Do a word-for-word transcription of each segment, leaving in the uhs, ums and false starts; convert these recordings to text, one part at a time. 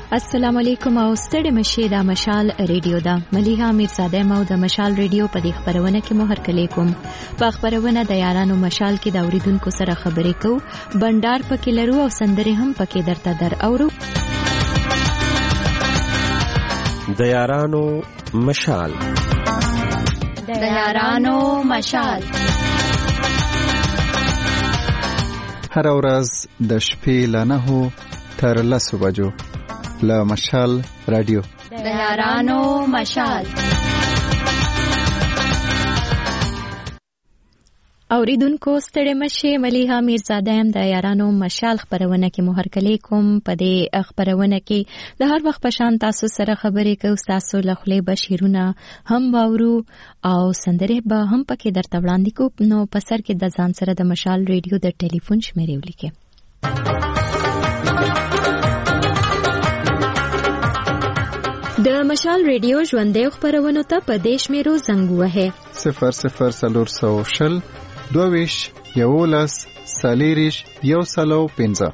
السلام علیکم او ستړي مشه د مشال ریډیو دا مليها میرزاده مو د مشال ریډیو په دې خبرونه کې مو هر کله کوم په خبرونه د یارانو مشال کې د اوریدونکو سره خبرې کوو بندر پکې لرو او سندري هم پکې درته در اورو د یارانو مشال د یارانو مشال هر ورځ د شپې له نهو تر لسو بجو له مشال رادیو د یارانو مشال اوریدونکو ستړي مشه مليها میرزاده هم د یارانو مشال خبرونه کې مهر کلی کوم په دې خبرونه کې د هر وخت په شان تاسو سره خبرې کوو تاسو له خپل بشیرونه هم باورو او سندره به هم پکې درته وړاندې کوو نو په سر کې د ځان سره د مشال ریډیو د ټلیفون شمیرې ولیکئ د مشال ریډیو ژوندې خبرونه ته په دیش میرو زنګ وهه صفر صفر سلور سو شل دوویش یولس سالیریش یو سلو پنځه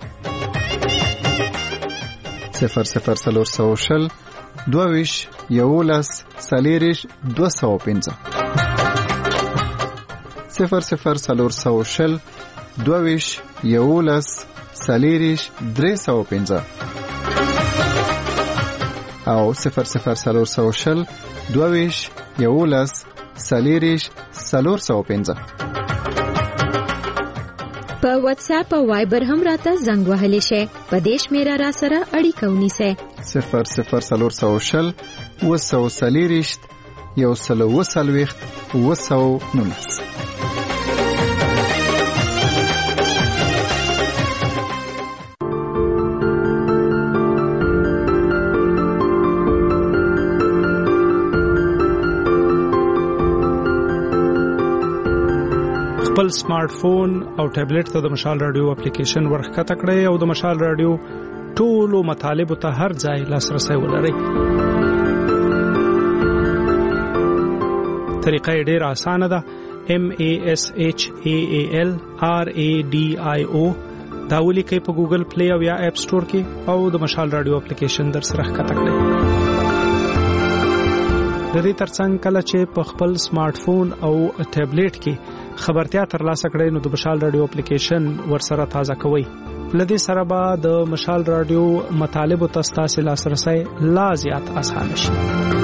صفر صفر سلور سو شل دوویش یولس سالیریش دو سو پنځه صفر صفر سلور سو شل دوویش یولس سالیریش درې سو پنځه او صفر صفر سلور سو شل دوویش یولس سالیریش سلور سو پنځه په واتس اپ او وایبر هم راته زنګ وهلی شي په دیش میرا را سره اړیکه ونیسه صفر صفر سلور سو شل وسو سالیریش یو سلو وسلويخت وسو نونس خپل سمارټ فون او ټابلیټ ته د مشال رادیو اپلیکیشن ورخکته کړئ او د مشال رادیو ټولو مطالب ته هر ځای لاسرسي ولرئ. طریقه یې ډېره اسانه ده. M A S H A A L R A D I O دا ولیکئ په ګوګل پلی او یا اپ سٹور کې او د مشال رادیو اپلیکیشن در سره ښکته کړئ. د دې ترڅنګ کله چې په خپل سمارټ فون او ټابلیټ کې خبرتیا ترلاسه کړئ نو د مشال رادیو اپلیکیشن ورسره تازه کوئ. لدې سره به د مشال رادیو مطالب او تاسو لاسرسي لا زیات آسان شي.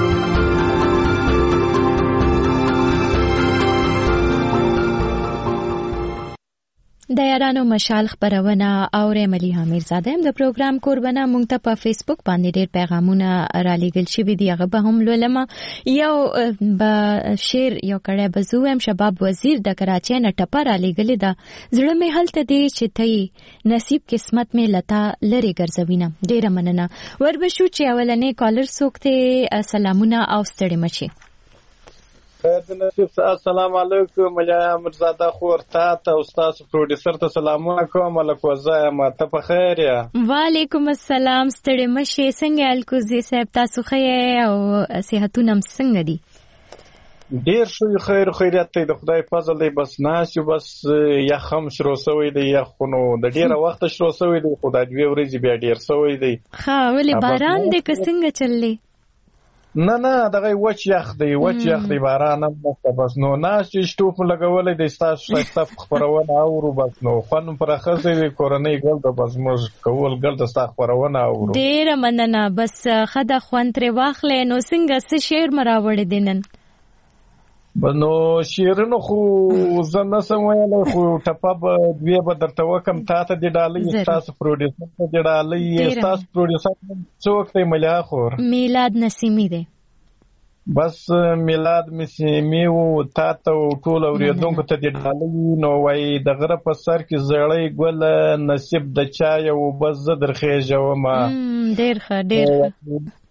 د یارانو مشال خبرونه اورې مليها میرزاده هم د پروګرام قربانه مونږ ته په فیسبوک باندې ډېر پیغامونه را لېږل شوي دي هغه به هم لولم. یو به شعر یو کړی بزو هم شباب وزیر د کراچۍ نه ټپه را لېږلې ده زړه مې هلته دی چې ته نصیب قسمت مې لتا لرې ګرځوینه. ډېره مننه. وربشو چې اولنې کالر څوک دی سلامونه او ستړي مشي. خیر د نصیب السلام علیکم ملیا مرزاده خور تا ته استاد پروډوسر ته سلامونه کوم الکوزه ما ته په خیر یا وعلیکم السلام ستړي مشه څنګه الکوزي صاحب تاسو خیر او صحتونه څنګه دي؟ ډیر شوی خیر خیریت ته د خدای فضل دی بس ناسیو بس یا خم شروع سوی دی یا خونو د ډیره وخت شروع سوی دی خدای دوی ورځې بیا ډیر سوی دی. ها ولې باران دې څنګه چللی؟ نه نه دغه وچ یخ دی وچ یخ دی باران هم نشته بس نو ناس چې شټوپ لګولې د تاسو شایسته خبرونه اورو بس نو فن پر خزه وی کورنۍ ګل د بس موږ کول ګل د تاسو خبرونه اورو. ډیر مننه. بس خدا خوان تر واخلې نو څنګه څه شعر مراوړې دینن؟ بنو شیرونو خو زنه سمویل خو ټپه به دوی به درته وکم تا ته دی ډالۍ تاسو پروډوسر ته دی ډالۍ تاسو پروډوسر څوک دی ملیا خور میلاد نسیمی دی بس میلاد نسیمی او تا ته ټول اوریدونکو ته دی ډالۍ نو وای د غره په سر کې زړې ګل نصیب د چا یو بس درخېجو ما ډیر ښه ډیر ښه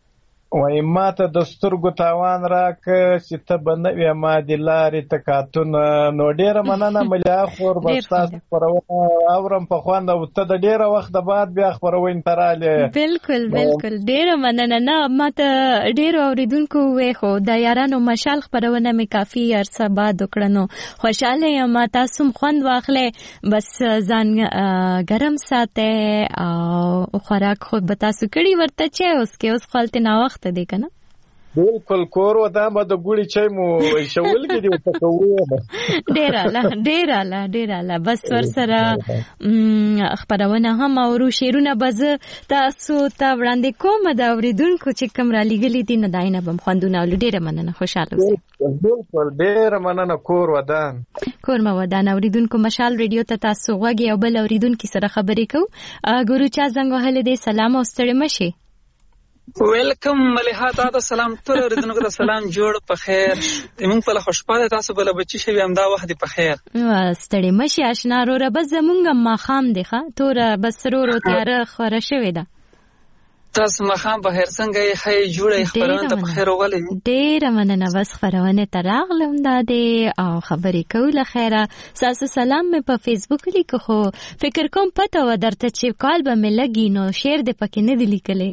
وای ماته د سترګو تاوان راکه چې ته به نه وې ما د لارې تکاتونه. نو ډېره مننه ملیا خور به ستاسو خپرونه اورم په خوند او ته د ډېره وخته بعد بیا خپرونې ته رالې. بالکل بالکل ډېره مننه. نه ماته ډېرو اورېدونکو وویل خو د یارانو مشال خپرونه مې کافي عرصه بعد وکړه نو خوشحاله یم. تاسو هم خوند واخلئ بس ځان ګرم ساتئ او خوراک خو به تاسو کړي ورته چې اوس کې اوس خپلته ناوخته دی که نه؟ بالکل کور ودان به د ګوړي چای مو شول کې دی ورته کوو. ډېر اعلی ډېر اعلی ډېر اعلی. بس ورسره خپرونه هم اورو شعرونه به زه تاسو ته وړاندې کوم د اورېدونکو چې کوم رالیږلي دي نو دای نه به م خوندونه اورو. ډېره مننه خوشحاله اوسئ. بالکل ډېره مننه. کور ودان کور مو ودان. اورېدونکو مشال ریډیو ته تاسو غوږ یو بل اورېدونکي سره خبرې کوو. ګورو چا زنګ وهلی دی. سلام او ستړي مه شئ. ویلکم مليحه تاسو سلام ټول اوریدونکو ته سلام جوړ په خیر. موږ په خوشاله تاسو بل بچی شوی هم دا وخت په خیر. ستړي مشي آشنا وروره بس زمونږ ما خام دی ښه تور بس ورو تیار خوره شوی ده. تاسو ما خام په خیر څنګه یې خې جوړې خبرونه ته په خیر ولې. ډېر مننه. بس خبرونه ته راغلم دا دی او خبرې کوله خیره. تاسو سلام مې په فیسبوک لیکو خو فکر کوم پته و درته چې کال به مې لګي نو شعر دې پکې نه دی لیکلی.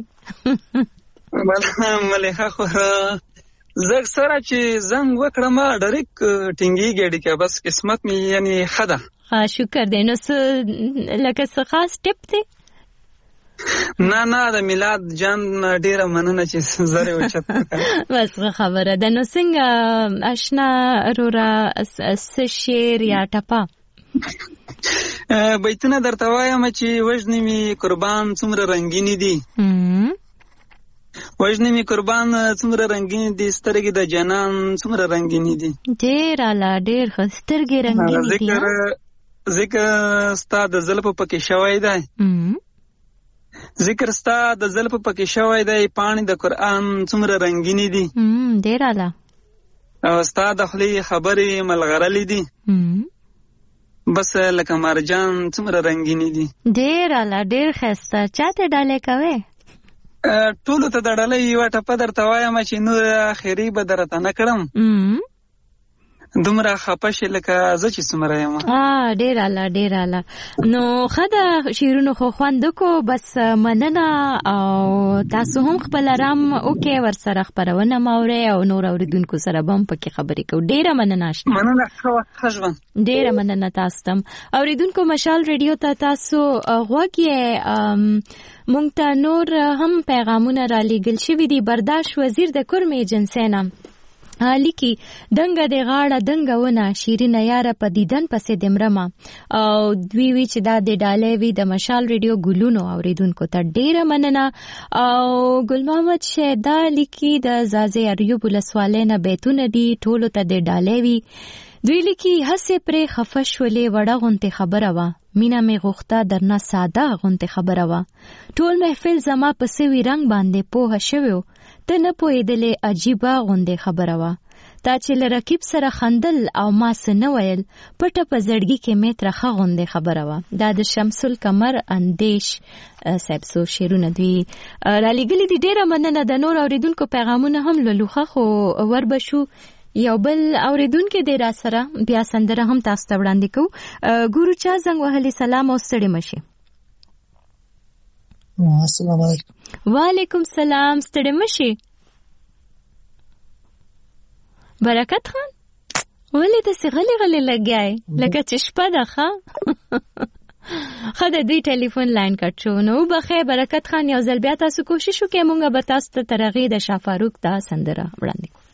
مليحه خو زه سره چې زنګ وکړم ډایرک ټینګي ګډی کې بس قسمت مې یعنی خدا. ها شکر دې. نو څه لکه څه خاص ټپ دی؟ نه نه د میلاد جان ډیره مننه چې زره وچت. بس خبره ده. نو څنګه آشنا رورا څه شعر یا ټپه؟ بیتونه درته وایم چې وژنې مې قربان څومره رنګینې دي. وژنې مې قربان څومره رنګینې دي سترګې د جانان څومره رنګینې دي. ډېر اعلی ډېر ښه. سترګې رنګینې دي. ذکر ذکر ستا د زلفو پکې شوی دی. ذکر ستا د زلفو پکې شوی دی. پاڼې د قرآن څومره رنګینې دي. ډېر اعلی. او ستا د خولې خبرې ملغرلې دي. بس لکه مرجان څومره رنګینې دي. ډېر اعلی ډېر ښایسته. چاته ډالۍ کوې؟ ټولو ته د ډالۍ یوه ټپه درته وایم چې نور اخري به درته نه کړم. دومره خفه شي لکه زه چې څومره یم. ډېر اعلی ډېر اعلی. نو ښه ده شعرونو خو خوند وکړو. بس مننه او تاسو هم خپل آرام وکړئ ورسره خپرونه م اورئ او نور اورېدونکو سره به هم پکې خبرې کوو. ډېره مننه آشنا. مننه ښه ژوند. ډېره مننه تاسو ته هم. اورېدونکو مشال ریډیو ته تاسو غوږ یې. مونږ ته نور هم پیغامونه رالیږل شوي دي. برداشت وزیر د کرم ایجنسۍ نه لیکي دنګه د غاړه دنګه ونه شیرینه یاره په دیدن پسې د مرمه. او دوی وی چې دا د ډالۍ وي د مشال ریډیو ګلونو اوریدونکو ته ډیره مننه. او ګل محمد شیدا لیکي د زازې اریوب ولسوالۍ نه بیتونه دي ټولو ته د ډالۍ وي. دوی لیکي هسې پرې خفه شولې وړه غونتې خبره وه مینا مې غوښته درنه ساده غونتې خبره وه. ټول محفل زما په سوي رنګ باندې پوهه شوی ته نه پوهېدلې عجیبه غوندې خبره وه. تا چې له رقیب سره خندل او ما څه نه ویل پټه په زړګي کې مې ترخه غوندې خبره وه. دا د شمس القمر اندیش صاحب څو شعرونه دوی رالیږلي دي. ډېره مننه. د نور اورېدونکو پیغامونه هم لولوخه خو وربشو یو بل اوریدونکو دی را سره بیا سندره هم تاسو ته وړاندې کوو. ګورو چا زنګ وهلی. سلام او ستړي مشي. السلام علیکم. وعلیکم سلام. ستړي مشي. برکت خان ولې داسې غلی غلی لګیای لکه چې شپه ده ښه؟ ښه د دوی ټلیفون لاین کټ شو. نو وبخئ برکت خان یو ځل بیا تاسو کوشش وکړئ مونږ به تاسو ته تر هغې د شاه فاروق دا سندره وړاندې کوو.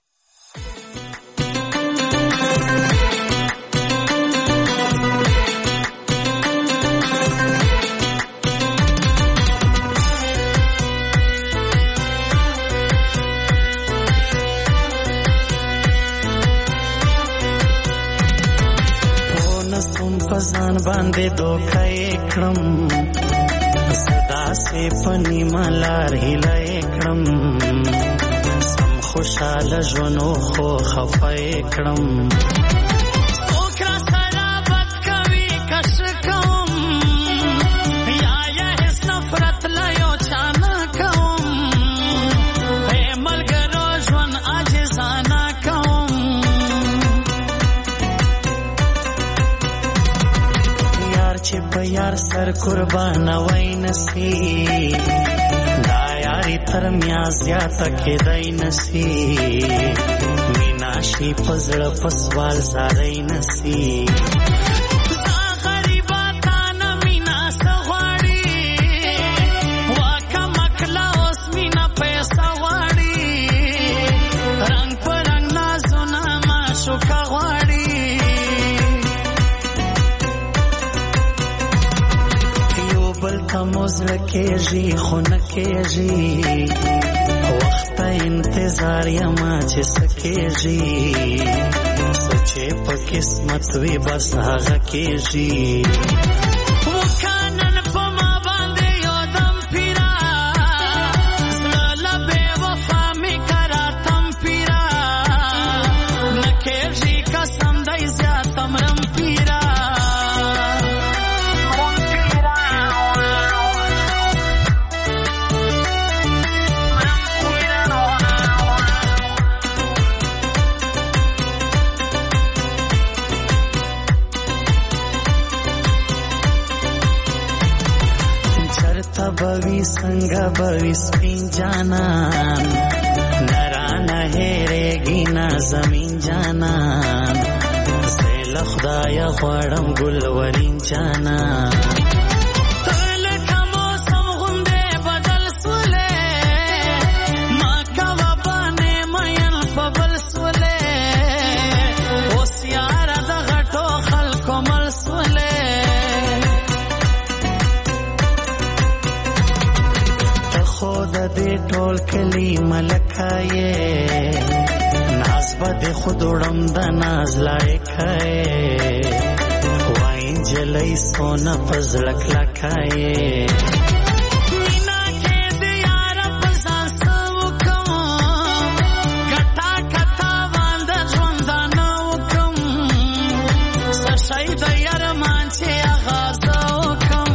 پزان باندې دوکه کړم صدا سه پنی مالار هله کړم سم خوشاله ژوندو خو خفای کړم. اوکرا سره بد کوي کش کوم یا یا هیڅ نفرت لا یو چانه کوم سر قربان وای نسی دا یاری تر میا زیاته کېدای نسی مینا شي پزړه پسوال زارای نسی موزل کېږي خو نه کېږي وخت انتظار یما چې سکېږي سچې په قسمت وي بس هغه کېږي وکانن په ما باندې یو دم پیرا زړه بې وفا مې کرا تم پیرا نه کېږي قسم دی زیات امرم پیرا بوی څنګه بوی سپین جانان نرانه هېرېږي نه زمین جانان زه له خدایه غواړم ګلورین جانان ټول کلی ملکایې ناز به د خود وړم د ناز لایکایې وای نجلۍ سونه په زړه کلکایې مینا کې د یاره په ځان څه وکړم ګټه کته باندې ژوندانه وکړم څه شی د یارمان چې اغازه وکړم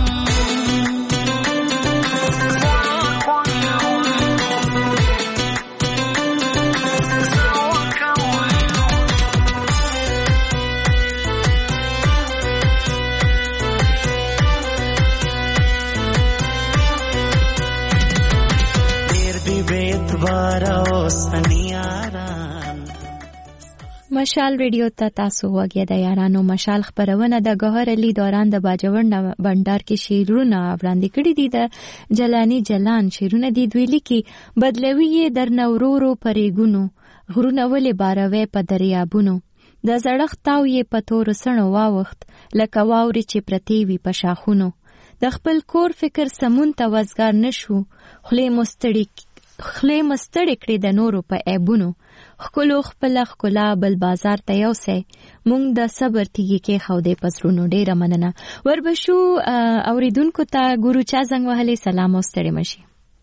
مشال ریډیو ته تاسو وګیا د یارانو مشال خبرونه د گوهر علي دوران د باجوړ بندر کې شیرونه وړاندې کړي دي. د جلانی جلان شیرونه دي دوی لیکي بدلوي در نورورو پرېګونو غرونه ولې باروي په دریابونو د زړښت تاو یې په تور سڼو واوخت لکه واوري چې پرتی وي په شاخونو د خپل کور فکر سمون ته وزګار نشو خله مستړي خله مستړي کړي د نورو په عیبونو خلو خپل خلا بل بازار ته یوسه مونږ د صبر تیږي کې خودې پسرونو ډیره مننه وربشو اوریدونکو ته ګورو چا زنګ وهلي سلام او ستړي مشي.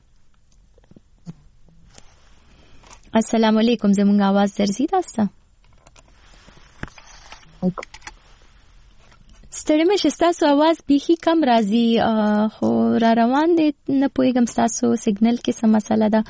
السلام علیکم زمونږ आवाज درځي تاسو ستړي مشي تاسو आवाज بیخي کم راځي خو را روان دي نه پويګم تاسو سیګنل کې څه مسله ده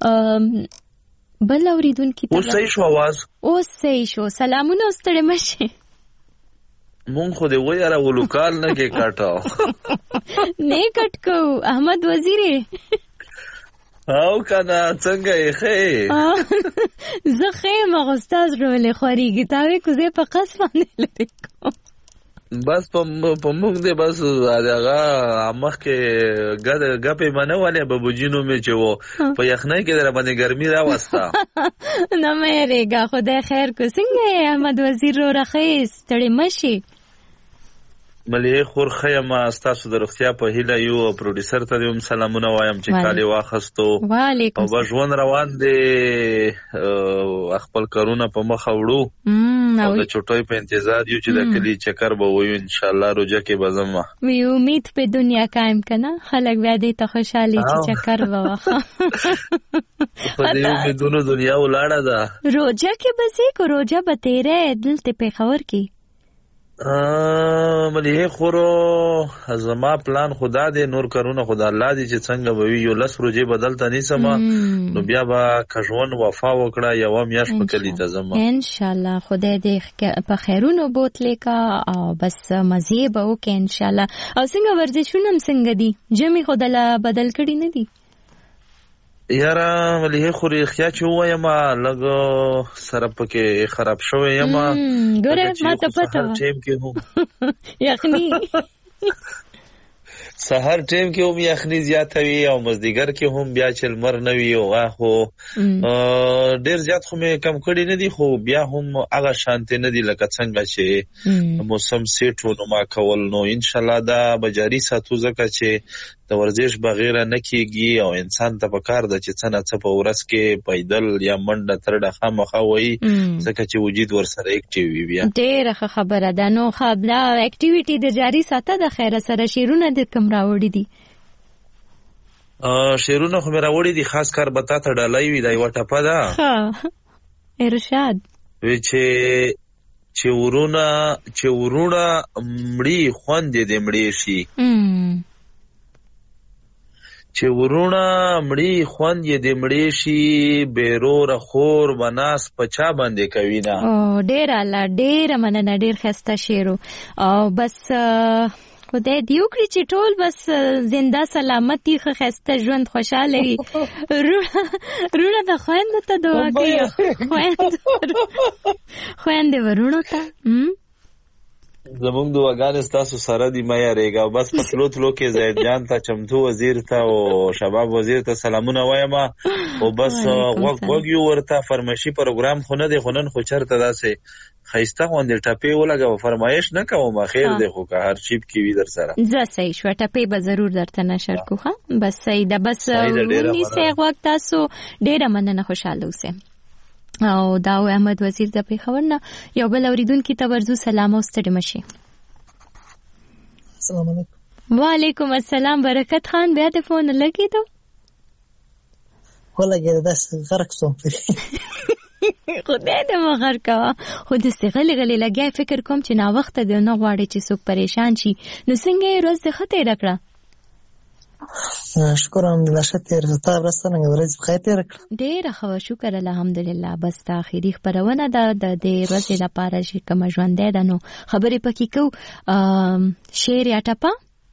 بل اوریدونکو ته اوس صحیح شو आवाज اوس صحیح شو سلامونه ستړي مشي مونږ خو دې وایره ولوکال نه کې کاټاو نه کټکو احمد وزیری او کنه څنګه یې خې زه خې مغستاز رولې خوريږي تاوي کوزه په قص باندې لري بس په په موږ دې بس هغه مخ کې غد غپې منه ولې ببوجینو می چې وو په یخنۍ کې در باندې ګرمي راوستا نه مې ریګه خدای خیر کو څنګه احمد وزیر رو رخص تړي مشي ملي خور خیمه تاسو د روغتیا په هیله یو پروډوسر ته هم سلامونه وایم چې کالي واخستو وعلیکم او بجوان روان دي خپل کارونه په مخ وړو او د چټوي په انتظار یو چې د کلی چکر به وي ان شاء الله روزه کې بزما وی امید په دنیا قائم کنه خلک بیا دې ته خوشحالي چې چکر وواخه په دې امیدونو دنیا ولاړه ده روزه کې به سې کو روزه به تیرې دلته په خبر کې ملي خورو زما پلان خدا دې نور کارونه خدا الله دې چې څنګه به وي یو لس روزي بدلته نیسم نو بیا به کژون وفا وکړه یو میاش په کلی ته زما ان شاء الله خدای دې په خیرونو بوتلې کا او بس مزه به وکړي ان شاء الله. او څنګه ورزشونه څنګه دي جمی خدای بدل کړي نه دي یاره ملي خوري خیا چې وایم لګ سره پکې خراب شوی یم ګوره ما ته پته و ټیم کې هم یخني سحر ټیم کې هم یخني زیاته وي او مزدیګر کې هم بیا چې لمر نه وي او هغه ډیر زیات خو مې کم کړی نه دي خو بیا هم هغه شانته نه دي لکه څنګه چې موسم سیټ و نو ما کول نو ان شاء الله دا بجاری ساتو ځکه چې د ورزش بغیر نه کیږي او انسان ته پکار د چې څنګه څه په ورځ کې پیدل یا منډه ترډه خامخا وي ځکه چې وجود ورسره اکټیو وي بیا ډیره خبره ده. نو خبره اکټیویټي د جاری ساته د خیره سره شیرونه د کم راوړي دي شیرونه خو مې راوړي دي خاص کار بتا ته ډالای وي دا یو ټپه ده ها ارشاد وی چې چې ورونه چې ورونه مړی خوند دې مړی شي چې ورونه مړی خوند یې د مړی شي بیرور خور بناس پچا باندې کوي نه او ډیر الله ډیر مننه ډیر خسته شیرو او بس خدای دې وکړي چې ټول بس زنده سلامتی خسته ژوند خوشاله وي رونه د خويند ته دعا کوي خويند خويند ورونو ته زمونږ دعاګانې ستاسو سره دي مې یریږه بس په تلو تلو کې زید جان ته چمتو وزیر ته او شباب وزیر ته سلامونه وایم او بس وګ وګ یو ورته فرمایشي پروګرام خو نه دی خو نن خو چرته داسې خیسته غونډه ټپې ولګو فرمایش نه کوم خیر دی خو که هر چیپ کې وي در سره زه صحیح شو ټپې به ضرور درته نشر کوه بس صحیح ده بس ونی سه وخت تاسو ډیره مننه خوشاله اوسئ. او داو احمد وزیر د پیښور نه یو بل اوریدونکو ته ورزو سلام او ستړي مشي. السلام علیکم. وعلیکم السلام برکت خان بیا ته فون لګی ته ولګی داس غرق سوم خدای دې مغر کا خو دې څنګه لګلې لګیا فکر کوم چې نا وخت دې نه غواړي چې څوک پریشان شي نو څنګه روز دې خته راکړه شکر الحمدلله شته رستا ورسره ورځ بخیر تیر کړ ډیر ښه شکر الحمدلله بس تا اخیری خبرونه ده د دې ورځې لپاره چې کوم ژوند ده نو خبرې پکې کو شعر یا ټپه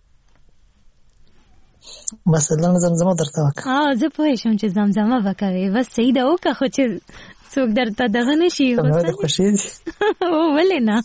مثلا زمزمه درته وکړه ها زه پوه شم چې زمزمه وکوي بس صحیح ده وکړه خو چې څوک درته دغه نشي غوښتل خوشي او ولې نه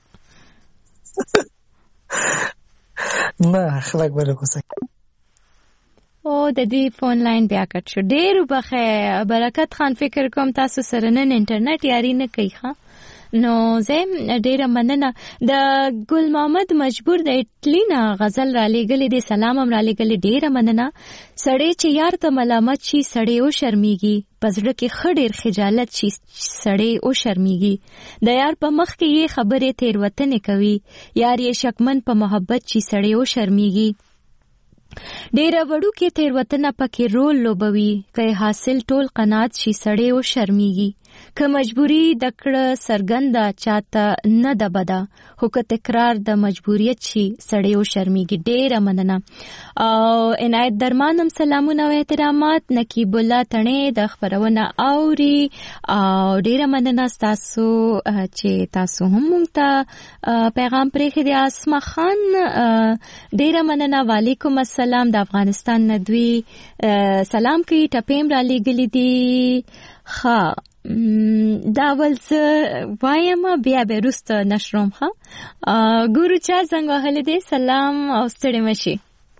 نه خلک ولې کوسه او د دې فون لاین بیا کټ شو ډیر وبخه برکت خان فکر کوم تاسو سره نن انټرنیټ یاري نه کوي ښا نو زم ډیره مننه د ګل محمد مجبور د اټلینا غزل را لېګلې د سلام هم را لېګلې ډیره مننه سړی چې یار ته ملامت شي سړی او شرمېږي پزړه کې خډیر خجالت شي سړی او شرمېږي د یار په مخ کې یې خبره تیروتنه کوي یار یې شکمن په محبت شي سړی او شرمېږي ډیره وړو کې تیروتنه پکې رول لوبوي که حاصل ټول قناعت شي سړی او شرمېږي که مجبوری د کړه سرګنده چاته نه د بدا خو که تکرار د مجبوریت شي سړی او شرمېږي ډیره مننه او عنایت درمانم سلامونه او احترامات نقیب الله تڼې د خبرونه اوري او ډیره مننه تاسو چې تاسو هم مونږ ته پیغام پرېښی دی. اسما خان ډیره مننه وعلیکم السلام د افغانستان ندوی سلام کوي ټپیم را لېږلي دي ښه دا ول څه وایم بیا به وروسته نشروم ښه ګورو چا زنګ وهلی دی سلام او ستړي مشي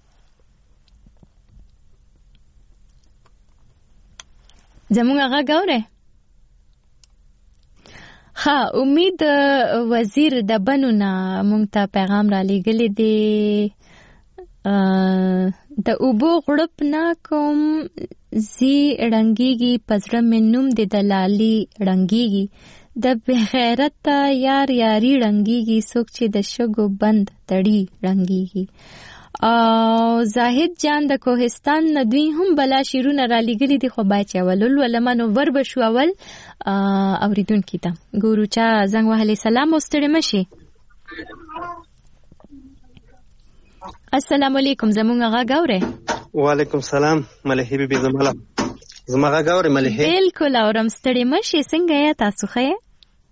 زموږ غږ اورئ ها امید وزیر د بنو نه مونږ ته پیغام را لېږلی دی د اوبو غړپ نه کوم زی رنگیږي پزړه مې نوم د دلالي رنگیږي د بغیرت یار یاري رنگیږي څوک چې د شګو بند تړي رنگیږي او زاهد جان د کوهستان ندوی هم بلا شیرونه را لګلی دي خو باید اولول ولمنو ور بشو اول اوریدونکو ته ګورو چا زنګ وهلي سلام او ستړي مشي السلام علیکم زمونږ غږ اورئ؟ وعلیکم السلام ملهې بیبي زماله زما غږ اورئ ملهې؟ بالکل اورم ستړي مشي څنګه یې تاسو ښه یې؟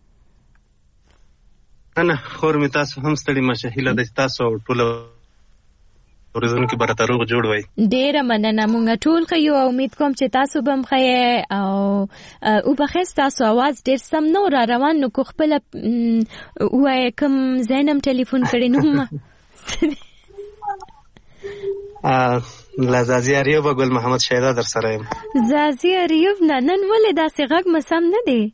نه خور مې تاسو هم ستړي مشه هیله ده چې تاسو ټول ورځونکو برته روغ جوړ وای. ډیره مننه مونږ ټول ښه یو امید کوم چې تاسو به هم ښه یې او او بخیر تاسو आवाज ډیر سم نو را روان نو کو خپل وای کوم زینم ټلیفون کړی نو ما لزازی اریوب ګل محمد شهدا در سره یم. زازی اریوب نه نن ولې داسې غږ مسم نه دی؟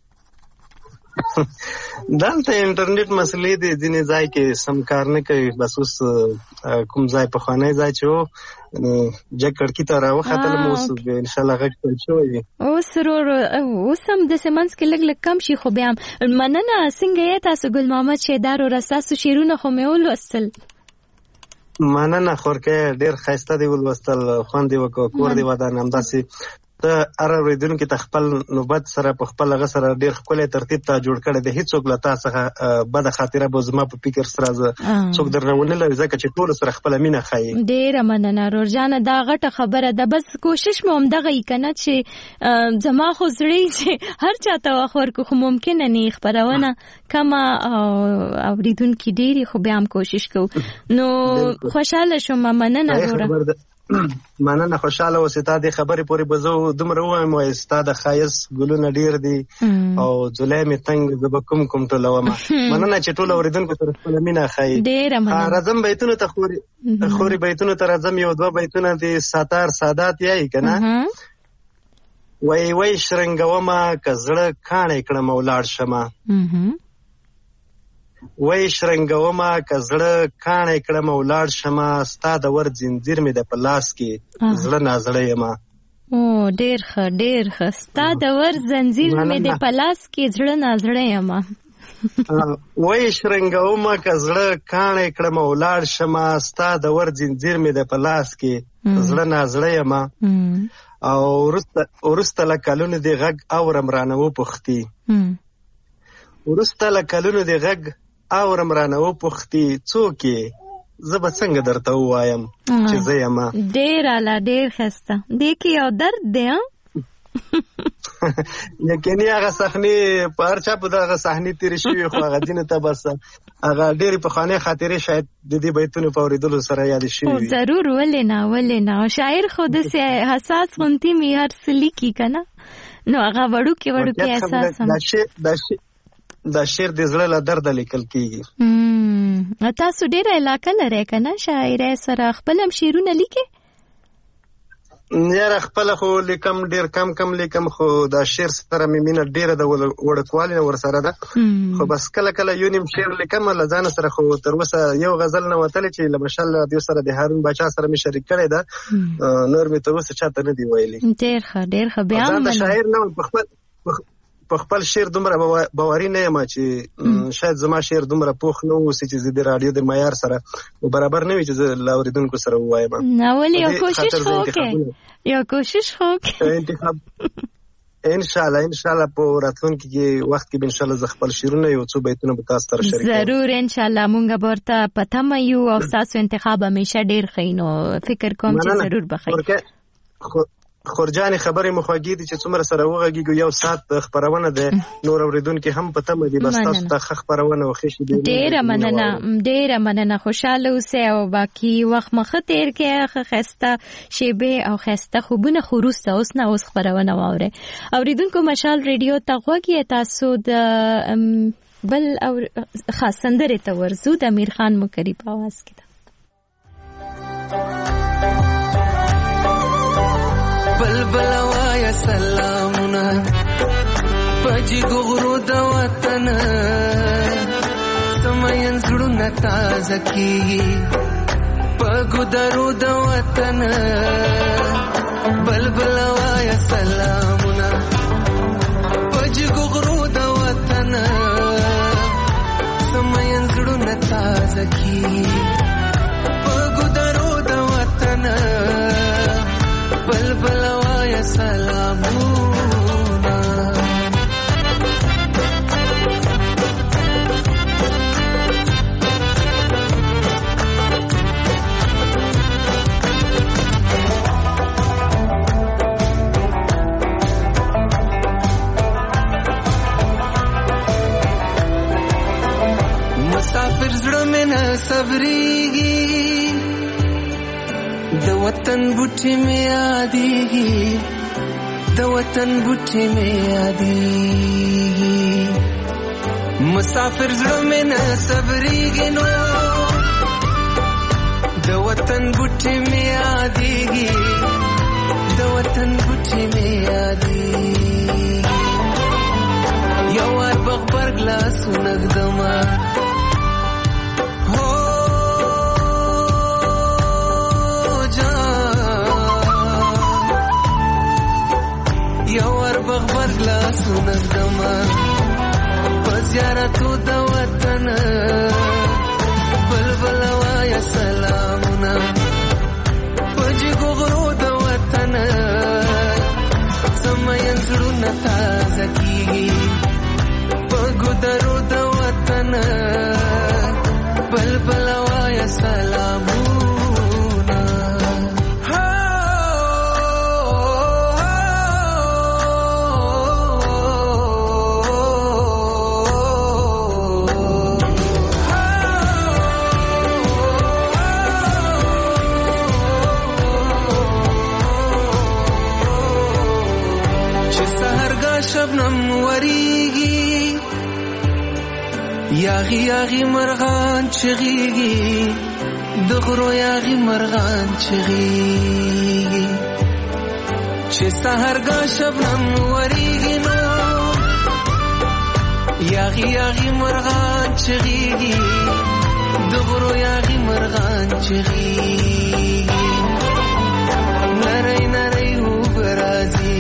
دلته انټرنیټ مسلې دي ځینې ځای کې سم کار نه کوي بس اوس کوم ځای په خوانی ځای چې و جګ کړکی ته راوختلم اوس ان شاء الله غږ ټول شوی اوس ورور اوس هم د سیمنس کې لګ لګ کم شي خو بیا مننه څنګه یې تاسو ګل محمد شهدار او رساسو شیرونه خو مې ولوستل. مننه خورکه ډیر خسته دی ولوستل خوان دی وکړ کور دی ودان همداسي ته اره ورېدونکو ته خپل نوبت سره په خپل هغه سره ډېر ښکلی ترتیب ته جوړ کړی دی هېڅوک له تا څخه بده خاطره به زما په فکر سره څوک درنه ونه لري ځکه چې ټولو سره خپله مینه ښایي. ډېره مننه رورجانه دا غټه خبره ده بس کوشش مو همدغه یي که نه چې زما خو زړه چې هر چا ته وخت ورکړو خو ممکنه نه خپرونه کمه اورېدونکي ډېرې خو بیا هم کوشش کوو نو خوشحاله شوم مننه روره مننه خوشاله اوسې تا دې خبرې پورې به زه دومره ووایم وایي ستا د ښایست ګلونه ډېر دي او ځولی مې تنګ زه به کوم کوم ټولومه مننه چې ټول اورېدونکو سره خپله مینه ښایي. راځم بیتونو ته خورې خورې بیتونو ته راځم یو دوه بیتونه د ساتار سادات یایي که نه وایي وایي شرنګومه که زړه کاڼی کړم او لاړ شمه وای شرنګومه که زړه کاڼی کړم او لاړ شمه ستا د ور ځنځیر مې د په لاس کې زړه نازړه یمه. او ډېر ښه ډېر ښه ستا د ور ځنځیر مې د په لاس کې زړه نازړه یمه. وای شرنګومه که زړه کاڼی کړم او لاړ شمه ستا د ور ځنځیر مې د په لاس کې زړه نازړه یمه. او وروسته له کلونو دې غږ اورم رانه وپوښتي وروسته له کلونو دې غږ اورم رانه وپوښتي څوک یې زه به څنګه درته ووایم چې زه یم. ډېر اعلی ډېر ښایسته دې کې یو درد دی یقیني هغه صحنې په هر چا په دغه صحنې تېرې شوي خو هغه ځینو ته بس هغه ډېرې پخوانۍ خاطرې شاید د دې بیتونو په اورېدلو سره یادې شوي وي. ضرور ولې نه ولې نه شاعر خو داسې حساس غوندې مې هر څه لیکي که نه نو هغه وړوکې وړوکې احساس هم دا شعر د زړه له درده لیکل کېږي. تاسو ډېره علاقه لرئ که نه شاعرۍ سره خپل هم شعرونه لیکئ؟ یاره خپله خو لیکم ډېر کم کم لیکم خو دا شعر سره مې مینه ډېره د وړکوالي نه ورسره ده خو بس کله کله یو نیم شعر لیکم له ځانه سره خو تر اوسه یو غزل نه وتلی چې له مشال رادیو سره د هارون باچا سره مې شریک کړی ده نور مې تر اوسه چاته نه دي ویلي. ډېر ښه ډېر ښه بیا هم د شاعر نه په خپل په خپل شعر دومره باوري نه یم چې شاید زما شعر دومره پوخ نه اوسي چې زه د راډیو د معیار سره برابر نه وي چې زه له اورېدونکو سره ووایم. نه ولې یو کوشش خو وکړئ یو کوشش خو وکړئ انشاءالله انشاءالله په راتلونکي کې وخت کې به انشاءالله زه خپل شعرونه یو څو بیتونه به تاسو سره شریکوم. ضرور انشاءالله مونږ به ورته په تمه یو او ستاسو انتخاب همیشه ډېر ښه نو فکر کوم چې ضرور به ښه خورجانې خبرې مو خوږې دي چې څومره سره وغږېږو یو ساعت خپرونه ده نور اورېدونکي هم په تمه دي بس تاسو ته ښه خپرونه وښې شي. ډېره مننه ډېره مننه خوشحاله اوسئ او باقي وخت مو ښه تېر کړئ ښه ښایسته شیبې او ښایسته خوبونه خو وروسته اوس نه اوس خپرونه واورئ. اورېدونکو مشال ریډیو ته غوږ یې تاسو د بل او خاص سندرې ته ورځو د امیر خان مکري په اواز کې ده. بلبل وایا سلامونه پجی غرو د وطن سمین زړونه تازه کیږي پګو درو د وطن بلبل وایا سلامونه پجی غرو د وطن سمین زړونه تازه کیږي پګو درو د وطن بلبل وایا سلامونه نه صبرېږي د وطن بوټي مې یادېږي د وطن بوټي مې یادېږي مسافر زړه مې نه صبرېږي نو د وطن بوټي مې یادېږي د وطن بوټي مې یادېږي یو وار بغبرګ لاسونه ږدمه هو جان یو وار بغبرګ لاسونه ږدمه په زیارتو د وطن بلبل وایه سلامونه په جګو غرو د وطن زمین زړونه تازه کېږي په ګودرو د وطن بلبل وایه سلامونه شبنم وریږي یاغي یاغي مرغان چغيږي د غرو یاغي مرغان چغيږي چې سحرګا شبنم وریږي نو یاغي یاغي مرغان چغيږي د غرو یاغي مرغان چغيږي نری نری وبرازي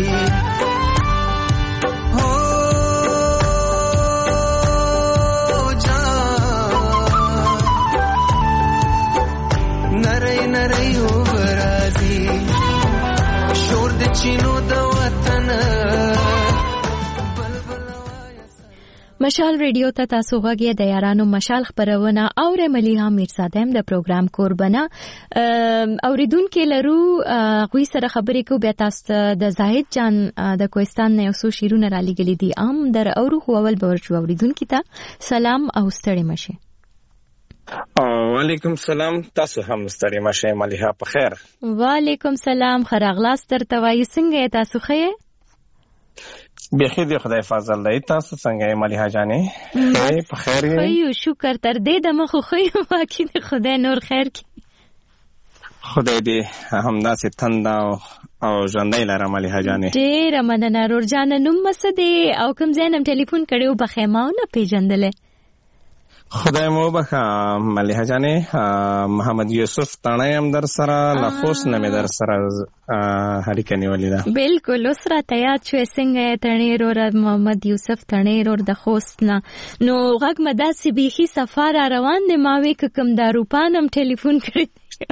مشال ریډیو ته تاسو غوږی د یارانو مشال خبرونه او ملیحه میرزاده هم د پروګرام کوربنه اوریدونکو لرو غوي سره خبرې کو بیا تاسو د زاهد جان د کوهستان نه اوسو شیرونه را لګلې دي ام در اورو اول باور اوریدونکو ته سلام او ستړي مشه. وعلیکم سلام تاسو هم ستړي مشه ملیحه په خیر. وعلیکم سلام خراغلاس تر توای څنګه تاسو خې بخیر دی خدای فضل دی تاسو څنګه ملیحه جانې په خیر یې خیو شکر تر دې د مخ خو واکې خدای نور خیر کی خدای دې همداسې تند او ژوندۍ لره ملیحه جانې ډېر مننه رور جان نوم مسدې او کوم ځینم ټلیفون کړو بخیماو نه پیژندلې خدای مو بخا ملیحه جانې محمد یوسف تڼۍ هم در سره لخوس نه مې در سره اړیکه نیولې ده بالکل اوس راته یاد شوې څنګه تڼۍ رور محمد یوسف تڼۍ رور د خوست نه نو غږ مې داسې بیخي سفر روان دی ما وې کوم د اروپانم ټلیفون کړی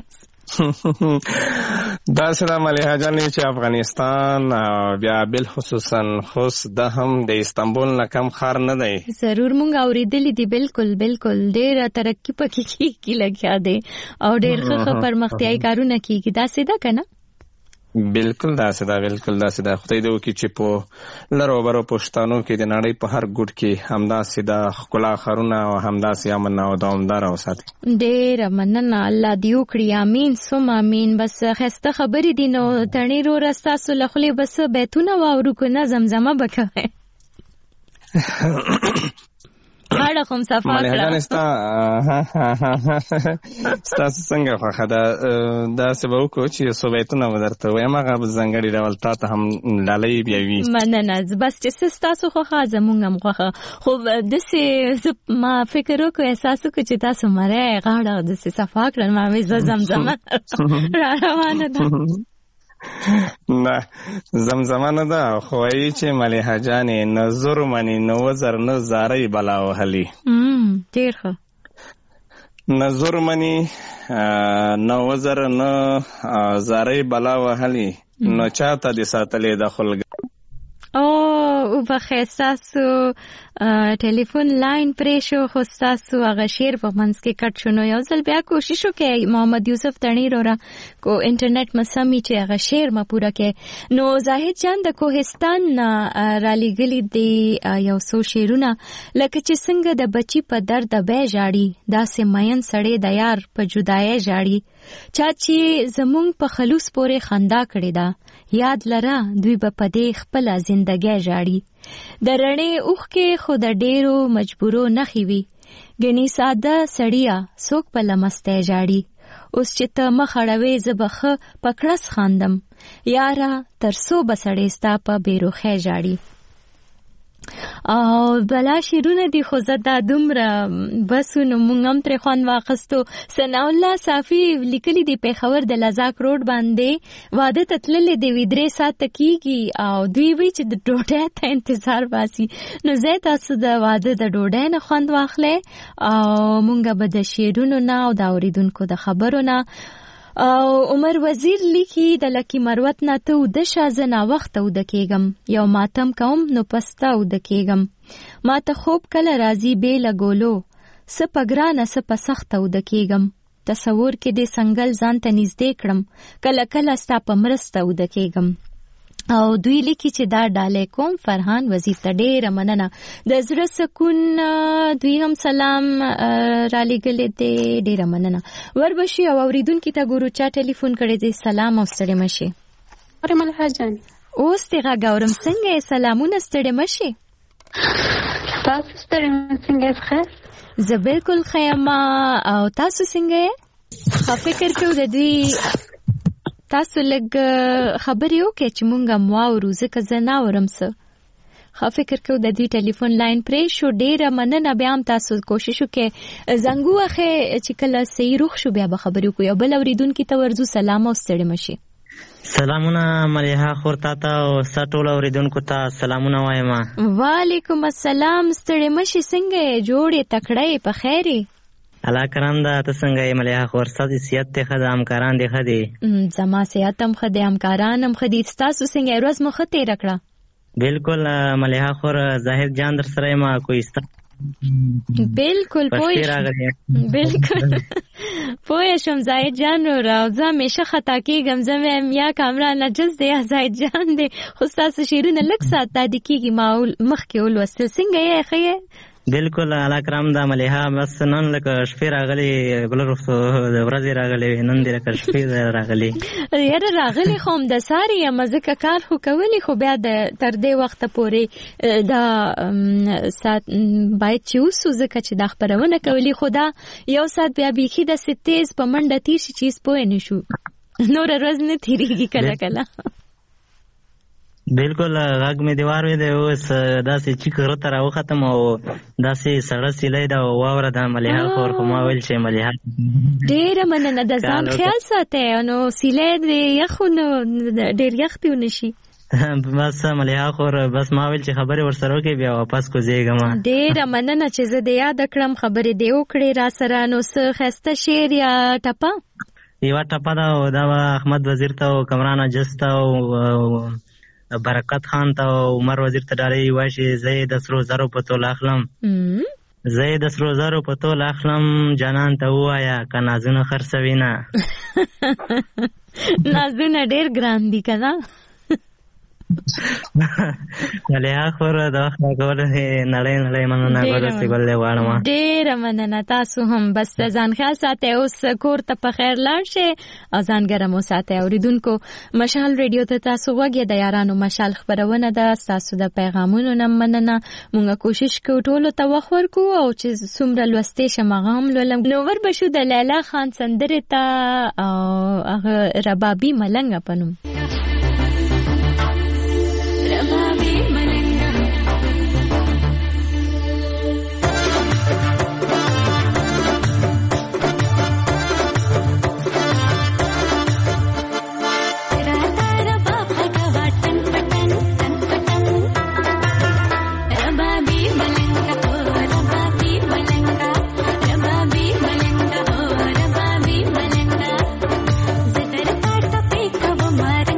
دا سره ملیحه جانې چې افغانستان بیا بل خصوصا خوست د هم د استانبول نه کم خار نه دی ضرور مونږ اوریدلې دي بالکل بالکل ډېر ترقی پکې کیږي لګیا دی او ډېر ښه پرمختیايي کارونه کیږي دا سیده کنه بالکل دا سیده بالکل دا سیده خدای دې وکړي چې په لرو برو پښتنو کې د نړۍ په هر ګوټ کې همدا سیده ښکلا خارونه او همدا امن او دوامدار اوساتي ډېر مننه الله دې وکړي امين ثم امين بس خسته خبرې دي نو تڼۍ رو راستا سره خلې بس بیتونه واورو کنه زمزمه بکوي هر کوم صفه ملیحه ستا ستاسو څنګه خوښه ده داسې به وکړو چې څو بیتونه به درته ووایم هغه به ځانګړي ډول تا ته هم ډالۍ بیا وي مننه بس چې څه ستاسو خوښه زموږ هم خوښه خو داسې ما فکر وکړو احساس وکړو چې تاسو مری غاړه داسې صفا کړل ما مې زه زمزمه را روانه ده نه زمزمه نه ده خو وایي چې ملیحه جانې نه زور مني نه وزر نه زارۍ بلا وهلي ډېر ښه نه زور مني نه وزر نه زارۍ بلا وهلي نو چاته دې ساتلې د خلګ او او بخیستاسو ټلیفون لاین پرې شو خو تاسو هغه شیر په منځ کې کټ شو. نو یو ځل بیا کوشش وکړئ محمد یوسف تڼي رورا کو انټرنیټ مسمي چې هغه شیر ما پورا کې. نو زاهد جان د کوهستان را لګلی دی یو څو شیرونه لکه چې څنګه د بچی په درد به جاړي داسې مین سړی د یار په جدای جاړي. چا چې زمونږ په خلوص پورې خندا کړې ده یاد لره دوی به په دې خپل ژوندۍ جاړي. د رڼې اوخ کې خو د ډېرو مجبورو نخې وي ګنې ساده سړیا څوک په لمستی جاړي. اوس چې ته مخ اړوې زه به ښه په کړس خاندم یاره تر څو به سړی ستا په بېروخی جاړي. او بلا شیرونه دی خو زه دا دومره بسو نو مونږ هم ترې خوند واخیستو. ثناء الله صافي لیکلی دی پېښور د لزاک روډ باندې واده ته تللی دی وي درې ساعته کېږي او دوی وایي چې د ډوډۍ ته انتظار باسي. نو زه تاسو د واده د ډوډۍ نه خوند واخلی او مونږ به د شیرونو نه او د اورېدونکو د خبرو نه. او عمر وزیر لیکي د لکی مروت نه ته ود شازه نا وخت ود کېګم یو ماتم کوم نو پستا ود کېګم ما ته خوب کله راځي به لګولو سپګرانه سپ سخت ود کېګم تصور کې د سنگل ځان ته نږدې کړم کله کله ستا په مرسته ود کېګم. او دوی لیکي چې دا ډالې کوم فرحان وزیر ته ډېره مننه د زړه سکون. دوی هم سلام را لېږلی دی ډېره مننه. وربشي او اورېدونکي ته ګورو چا ټلیفون کړی دی. سلام او ستړې مشي. ورې ملحه جان اوس دې غږ اورم څنګه یې سلامونه ستړې مشي. تاسو ستړې څنګه ښه زه بالکل ښه یم او تاسو څنګه یې ښه فکر کوو د دوی تاسو لږ خبرې وکړئ چې مونږ هم واورو ځکه زه نه اورم څه. ښه فکر کوو د دوی ټلیفون لاین پرې شو. ډېره مننه. بیا هم تاسو کوشش وکړئ زنګ ووهئ چې کله صحیح روغ شو بیا به خبرې وکړو. یو بل اورېدونکي ته ورځو. سلام او ستړې مشي. سلامونه ملیحه خور تا ته او ستا ټولو اورېدونکو ته سلامونه وایم. وعلیکم السلام. ستړې مشي څنګه یې جوړې تکړه په خیر یې الله کرام ده. ته څنګه یې ملیحه خور ستاسو صحت دې ښه ده همکاران دې ښه دي؟ زما صحت هم ښه دی همکاران هم ښه دي. ستاسو څنګه ورځ مو ښه تېره کړه؟ بالکل ملیحه خور ظاهر جان در سره یم کوئی ستا بالکل پوه بالکل پوه شم زاهد جان رو راو زه همیشه خطا کېږم زه مې یا کامران نجس دی یا زاهد جان دی خو ستاسو شعرونه لږ ساعت تادي کېږي ما مخکې ولوستل. څنګه یې ښه یې؟ بالکل الله کرام ده ملیحه بس نن لکه شپې راغلي ګل رخصو د ورځې راغلي نن دې لکه شپې راغلي یاره راغلي خو هم د ساري یم ځکه کار خو کولی خو بیا د تر دې وخته پورې دا ساعت باید چې اوسو ځکه چې دا خپرونه کولی خو دا یو ساعت بیا بیخي داسې تیز په منډه تیر شي چې پوه نه شو نوره ورځ نه تیریږي کله کله. بالکل غږ مې دیوار وې دی اوس داسې چې کړه تر او ختم او داسې سړه سیلې دا واوره د ملیحه خور خو ما ویل چې ملیحه ډېره مننه د ځان خیال ساتئ نو سیلې د یخو نو ډېر یخ دې ونشي. بس ملیحه خور بس ما ویل چې خبرې ورسره وکړې بیا واپس کوزېږم. ډېره مننه چې زه دې یاد کړم خبرې دې وکړې را سره. نو څه ښایسته شعر یا ټپه؟ یوه ټپه ده دا احمد وزیر ته او کمران اجز ته او برکت خان ته او عمر وزیر ته ډالۍ وایي زه یې د سرو زرو په تول اخلم زه یې د سرو زرو په تول اخلم جانان ته ووایه که نازونه خرڅوي نه. نازونه ډېر ګران دي که نه؟ ملیحه خور د وخت راکولو نړۍ نړۍ مننه ګل ګل غواړم. ډېره مننه. تاسو هم بس د ځان خیال ساتئ. اوس کور ته په خیر لاړ شئ او ځان ګرم وساتئ. اورېدونکو مشال ریډیو ته تاسو غوږ یې د یارانو مشال خپرونه ده. ستاسو د پیغامونو نه مننه. موږ کوشش کوو ټولو ته وخت ورکړو او چې څومره لوستې شم هغه هم لولم. نو وربشو د لیلا خان سندرې ته او هغه ربابي ملنګه په نوم Mara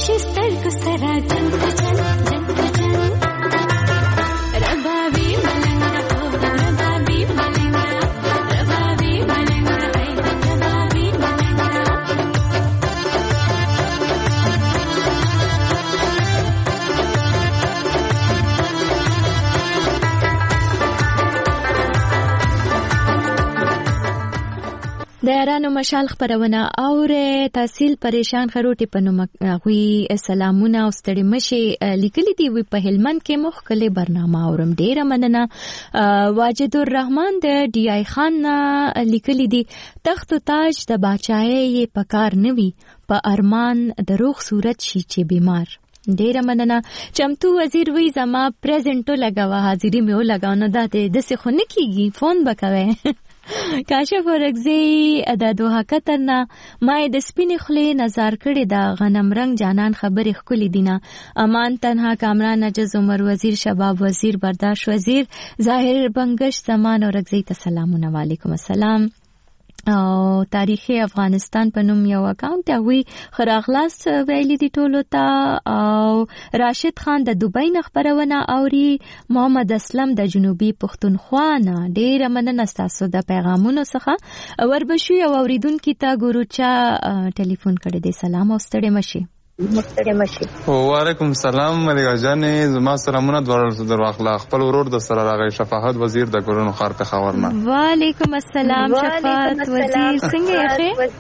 شستر کو سرا جن جن جن جن ربابي ملنگا ربابي ملنگا ربابي ملنگا ربابي ملنگا د یارانو مشال خبرونه اوره تحصیل پریشان خروټي پنو غوي سلامونه او ستړي مشي لیکلي دی وی په هلمند کې مخکله برنامه اورم ډیره مننه. واجد الرحمن د ډي آی خان لیکلي دی تخت تاج د باچای پکار نوي په ارمان د روغ صورت شي چې بیمار. ډیره مننه. چمتو وزیر وی زما پریزنټو لگاوه حاضری میو لگاونه ده د څه خونه کیږي فون بکوي. کاشف ورغزي د دوه کترنا ما د سپینې خلې نظر کړی دا غنم رنگ جانان خبرې خولې دینه امان تنها کامران نجز عمر وزیر شباب وزیر برداشت وزیر ظاهر بنگش زمان ورغزي ته سلامونه علیکم السلام. او تاریخي افغانستان په نوم یو اکاونټ وی خراغلاس ویلي دی ټولو ته. او راشد خان د دوبۍ خبرونه اوري. محمد اسلم د جنوبي پښتونخوا نه ډیره مننه تاسو د پیغامونو څخه. وربشو یو اوریدونکو ته ګورو چا ټلیفون کړی دی. سلام او ستړي مشي. وعلیکم السلام ملګری جانې زما سلامونه در واخله خپل ورور د سره راغی شفاعت وزیر د ګورونو خار په خبرنه. وعلیکم السلام شفاعت وزیر څنګه یې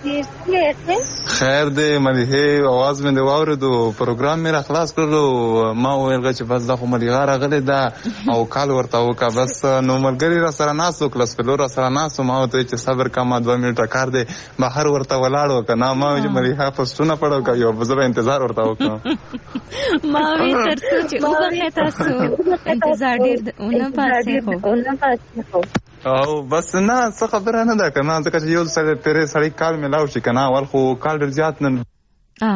خیر دې ملګری आवाज مې دی واورېدو پروګرام مې را خلاص کړو ما ویل چې بس دا خو ملګری راغلی دا او کال ورته وکا بس نو ملګری را سره ناسو کلاس په لور سره ناسو ما ته چې صبر کما دوه منټه کار دی بهر ورته ولاړو کنه ما چې ملګری پښتونه پړو کا یو بزره انتظار ورته وکړه ما وی ترڅو چې وګورئ تاسو انتظار ډیر اونه پاسه هو او بس نه څه خبره نه ده کنه ځکه چې یو سره پیره سړی کال ملاو شي کنه اول خو کال ډیر زیات نه ا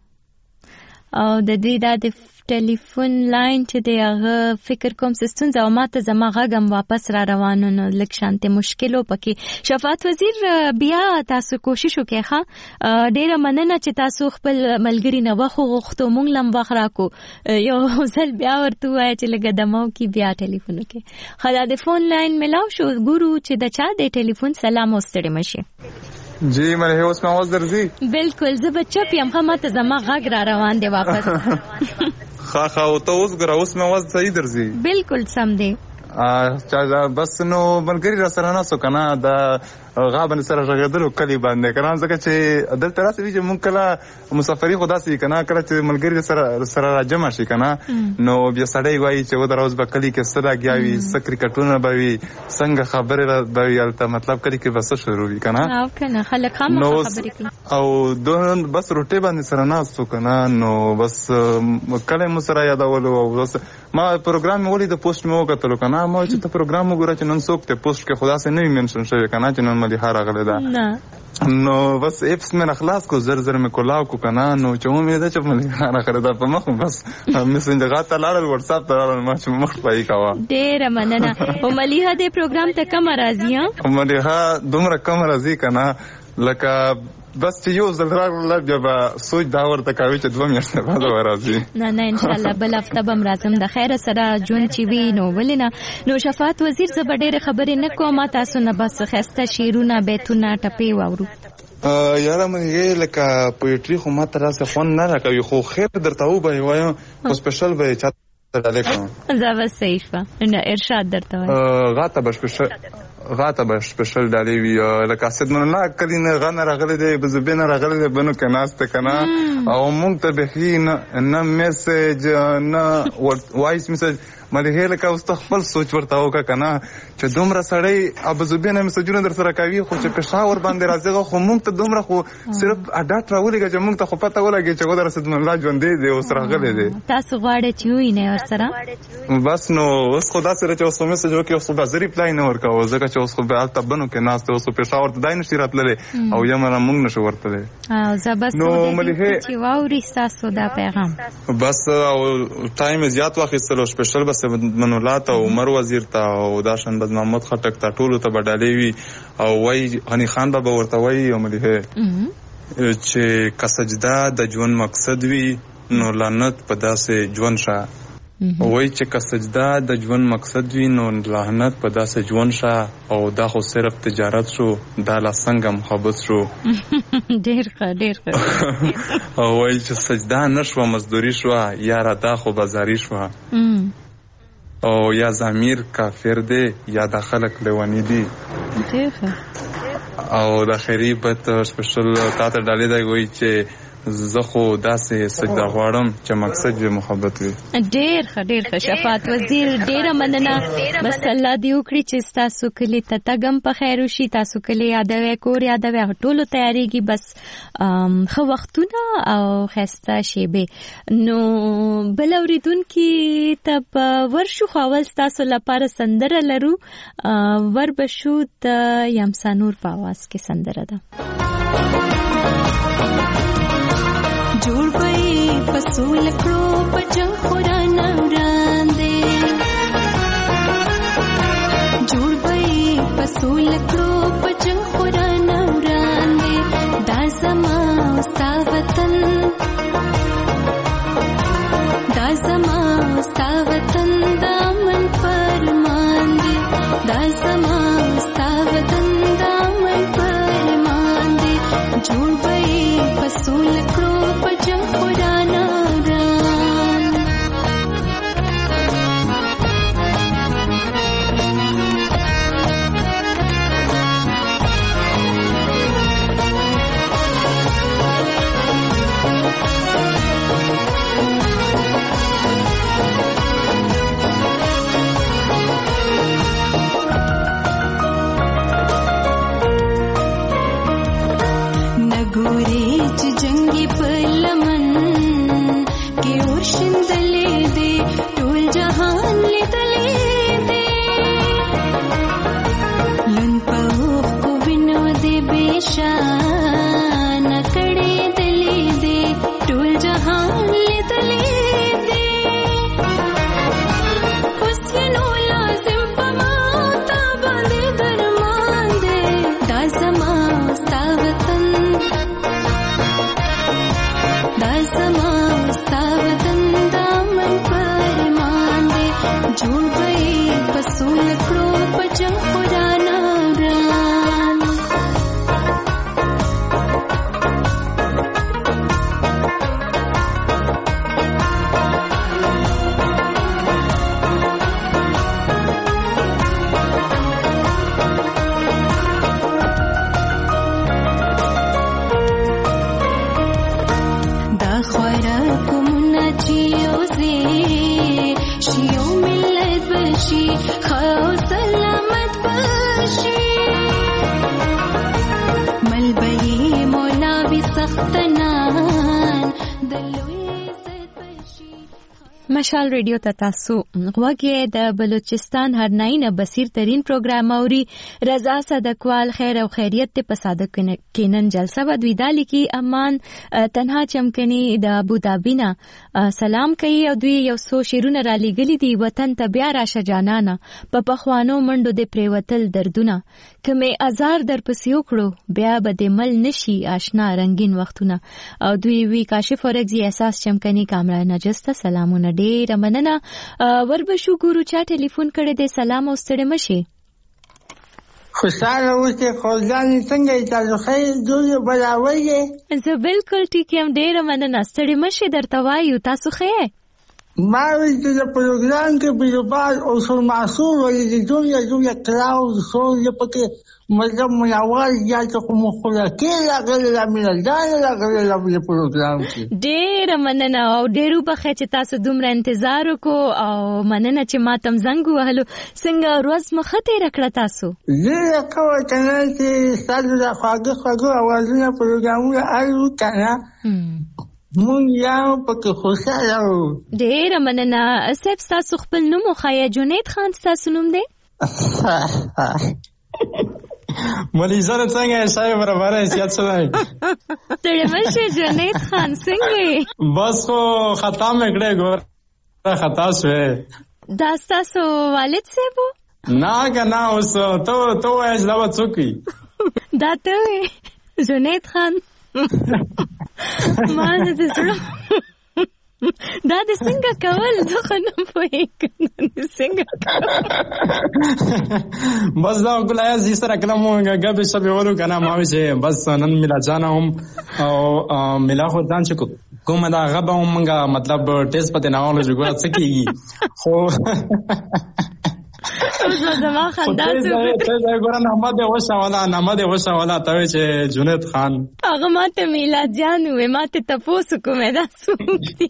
او د دې د ټلیفون لاین چې دغه فکر کوم سیستم زما ماته زما غږم واپس را روانو نو لک شانته مشکلو پکې. شفاعت وزیر بیا تاسو کوشش وکړئ ډیره مننه چې تاسو خپل ملګری نه وخو غوښتو مونږ لم وخرا کو یو ځل بیا ورته وای چې لګ دمو کې بیا ټلیفون وکړي. خلا د فون لاین ملاو شو ګورو چې د چا د ټلیفون سلام واستړي مشي. جی مله اوس ما واز درځي بالکل زه بچپ یم خو ماته زما غږ را روان دی واپس. خا خا او ته اوس ګره اوس مې واز صحیح درځي بالکل سم دی. چا بس نو ملګری را سره ناسو کنه دا غابن سره غږدلو کلی باندې کنه ځکه چې دلته راځي چې مونږ کله مسافری خدا سي کنه کله چې ملګری سره سره راجم شي کنه نو بیا سړی وایي چې و دروز به کلی کې سره گیاوي سکری کټونه بوي څنګه خبره بوي البته مطلب کلی کې بس شروع وي کنه او کنه خلک هم خبرې کوي او دون بس روټي باندې سره ناسو کنه نو بس کله مو سره یادولو او بس ما پروګرام ولې د پوسټ مو وکړلو کنه ما چې ته پروګرام وګوره چې نن څوک ته پوسټ کې خدا سي نه منشن شوی کنه چې نن ملي هار غلې ده نو بس اپس مې خلاص کو زر زر مې کولاو کو کنه نو چې مې ده چې ملي هار غلې ده په مخ بس میسنجر غاته لاړل واتس اپ ته لاړل ما چې مخ پای کاوه ډېر مننه. او مليها دې پروګرام ته کوم راځي ها مليها دومره کوم راځي کنه لکه بس چې یو ځل راغله بیا به سوچ دا ورته کوي چې دوه میاشتې بعد راځي. نه نه ان شاء الله بل هفته به راځم د خیر سره جون چې وی نو ولینه. نو شفاعت وزیر زه ډېر خبرې نه کوم تاسو نه بس خسته شیرونه بیتونه ټپی واورو. یاره مې لکه پویټری خو ما تر اوسه فون نه راکوي خو خیر درته وبای وایم خو سپیشل به چا علیکم زه بس صحیح نه ارشاد درته وایم غاته به سپیشل غاته به سپیشل ډالې وی لکه اسد من الله کلی نه غنه راغله دی بزبینه راغله دی بنو کې ناشته کنه او مونږ ته به نه نه میسج نه وایس میسج مله هله کا واست خپل سوچ ورته وکا کنه چې دومره سړی ابزوبینه مسجونه در سره کوي خو چې پېښور باندې راځي خو مونږ ته دومره خو صرف اډاټ راولېږي چې مونږ ته خو پته ولګي چې غوډه رسد الله ژوند دی او سره غلې دی تاسو غواړئ چې وي نه ور سره بس نو اوس خدا سره چې اوس میسج وکي اوس به زری پلان نه ورکاو ځکه چې اوس خو به البته بنو کې ناس ته اوس پېښور ته دای نشي راتللې او یم نه مونږ نشو ورتلې او زبس نو ملي چې واوري تاسو دا پیغام بس او ټایم زیات واخیستلو سپیشل بس منولات او عمر وزیر ته او داشن بد محمد خټک ته ټولو ته بدالې وی او وای غنی خان بابا ورته وای او ملي چې کسجدا د ژوند مقصد وی نو لعنت په داسې ژوند شه وای چې که سجده د ژوند مقصد وي نو لعنت په داسې ژوند شه او دا خو صرف تجارت شو دا لا څنګه محبت شو ډیر ښه ډیر ښه او وای چې سجده نشوه مزدوري شوه یاره دا خو بازاري شوه او یا ضمیر کافر دی یا د خلق لیونی دی ډیر ښه او د خیری بت سپیشل تا ته ډالې دی وای چې زه خو داسې سجده غواړم چې مقصد یې محبت وي. ډېر ښه ډېر ښه شفاعت وزیر ډېره مننه. بس الله دې وکړي چې تاسو کلی ته تګم په خیر وشي، تاسو کلی یادوي کور یادوي ټولو تیاریږي، بس ښه وختونه او ښایسته شیبې. نو بل اورېدونکي ته به ورشو خو اول ستاسو لپاره سندره لرو، ور به شو د یمسانور په اواز کې سندره ده. جوړ به پسول کړو په جنگ قرآن وړاندې، جوړ به پسول کړو په جنگ قرآن وړاندې، دا زما ستا وطن، دا زما ستا وطن، دا من فرمان دی، دا زما ستا وطن، دا من فرمان دی. جوړ به پسول کړو جنگ قرآن آرام، नगोरे च जंगी पलमन के ओशंदले दे, टोल जहान ले तले दे, लन पौख को बिनो दे बेशान कड़े दले दे, टोल जहान ले तले दे. हुस्न लाजिम पमाता बंदे दरमान दे, दासमा सा वतन, दासमा सा वतन, दामन फरमान दे. जोड़ गए पसूल करो पजंग खुराना रान, दा ख्वारा को मुन्ना जियो से शियो मिलत बशी, खाओ सलामत बशी, मलबई मौला भी सख्तनान दलोए مشال ریډیو ته تاسو غوږی د بلوچستان هرنای نه بصیر ترین پروګرام اوري. رضا صدقوال خیر او خیریت ته په صادق کینن جلسه و دوی دالی کی امان تنها چمکنی د ابوظبی نه سلام کوي او دوی یو څو شیرونه را لګلی دی وطن ته بیا راشه جانانا په پخوانو منډو د پریوتل دردونه کمه ازار در پسې وکړو بیا به د مل نشي آشنا رنگین وختونه. او دوی وی کاشف اورګزی احساس چمکنی کامرا نجسته سلامونه ډیر مننه. وربشو ګورو چا ټلیفون کړی دی. سلام او ستړي مشي. خوشاله اوسه خدای څنګه تاسو خیر دوی بلاوي؟ زه بالکل ټیک یم ډیر مننه. ستړي مشي درته وایو تاسو خیر؟ ما وی چې په پروګرام کې بیروبال او سر معصوم ولې د دنیا دنیا کلاو سو یې پکې مطلب مناول یا چې کوم خلک راغلي لا مینه دا راغلي لا په پروګرام کې ډیر مننه او ډیرو په خې چې تاسو دومره انتظار وکړو او مننه چې ما تم زنګ وهلو. څنګه روز مخته راکړه تاسو؟ زه کوم چې ستاسو د خواږه خواږه اوازونه پروګرامونه اړو کنه مون یا پکې خوشاله وو. ډیر مننه. صاحب تاسو خپل نوم خو جنید خان تاسو نوم دی؟ ملیزانه څنګه صاحب برابر حیثیت څه دی؟ تړې مشه جنید خان څنګه؟ بس خو خطا مې کړې ګور خطا شوه. دا تاسو والد صاحب؟ نه کنه اوس ته ته وایې دا و څوک؟ دا ته جنید خان ما نه زړه دا د څنګه کول زه خو نه پوهېږم څنګه بس دا ګلایا زی سره کله مونږ غبې سبې ولو کنه ما وی چې بس نن ملا جانا هم او ملا خو ځان چې کومه دا غبه مونږه مطلب ټیسټ پته نه ولې ګور څه کیږي خو زه زما خندا ته ته ګورن احمد وسه ولا احمد وسه ولا ته چې جنید خان هغه ماته میلاد جان وې ماته تاسو کومه دا سوتي